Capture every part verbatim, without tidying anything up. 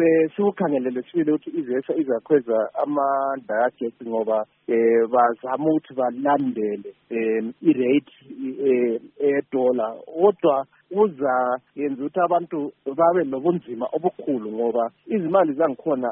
besikukhangelele sibile ukuthi izesa izakhweza amandla kagesi ngoba eh bazama ukuthi balandele um i-rate edola kodwa uza yenza ukuthi abantu babe nobunzima obukhulu ngoba izimali zangikhona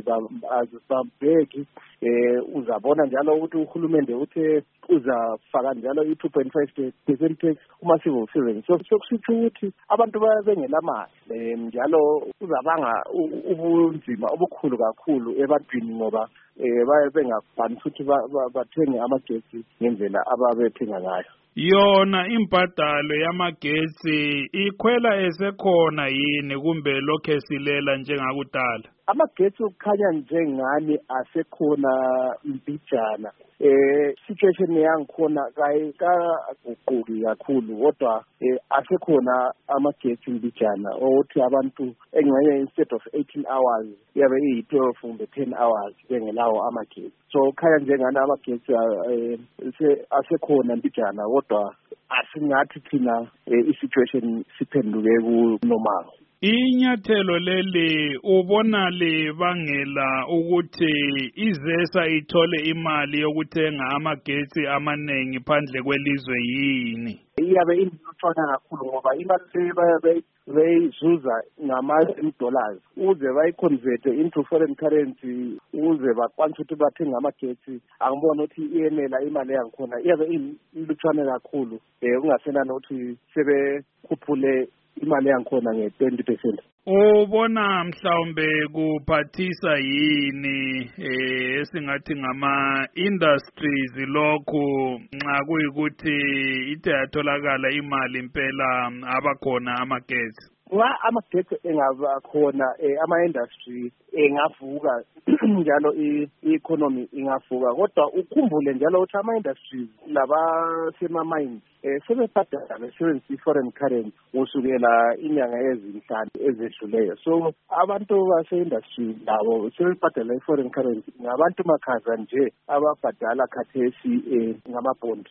azibambeki eh uzabona njalo ukuthi uhulumende uthe uzafaka njalo i-two point five percent tax kuma-civil servants so sokusitsho ukuthi abantu bengelamali njalo uzabanga ubunzima obukhulu kakhulu ebantwini ngoba eh baye bengakwanisi ukuthi bathenge amagesi ngendlela ababethenga ngayo. Yona imbadalo yamagesi ikhwela esekhona yini kumbe lokho silela njengakudala? Amagesi ukukhanya njengani asekhona mbijana. Eh situation yangikhona kayi kaguquki kakhulu kodwa asekhona amagesi mbijana ukuthi abantu engcenye instead of eighteen hours yabe iyi twelve kumbe ten hours bengelawo amagesi. So khaya njengani amagesi asekhona mbijana kodwa asingathi thina i-situation siphenduke ku normal. Inyathelo leli ubona libangela ukuthi izesa ithole imali yokuthenga amagesi amanengi phandle kwelizwe yini? Iyabe inhlona kakhulu ngoba imali bayabe beyizuza ngama-dollars uze bayiconverte into foreign currency uze bakwanise ukuthi bathenge amagesi angibona ukuthi iyenela imali yangikhona iyabe ilutshwane kakhulu um ungasenani ukuthi sebekhuphule imali yangikhona nge-twenty percent. Ubona mhlawumbe kuphathisa yini eh esingathi ngama-industries lokhu nxa kuyikuthi ithe yatholakala imali impela abakhona amagesi? Nga amagesi engaba khona ama-industry engavuka njalo i-economy ingavuka kodwa ukhumbule njalo ukuthi ama-industries labasema-mines eh sebebhadala besebenzisa i-foreign currency kusukela inyanga ezinhlanu ezedluleyo so abantu base-industry labo sebebhadala i-foreign currency ngabantu makhaza nje ababhadala khathesi ngama-bond.